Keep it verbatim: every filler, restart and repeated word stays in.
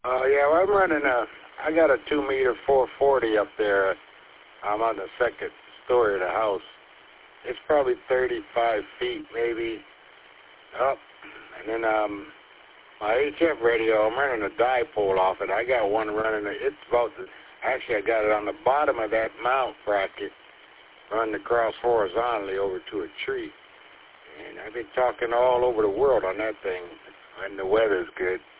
Uh, yeah, well, I'm running a, I got a two meter four forty up there. I'm on the second story of the house. It's probably thirty-five feet maybe up. And then um, my H F radio, I'm running a dipole off it. I got one running, it's about, the, actually I got it on the bottom of that mount bracket, running across horizontally over to a tree. And I've been talking all over the world on that thing, and the weather's good.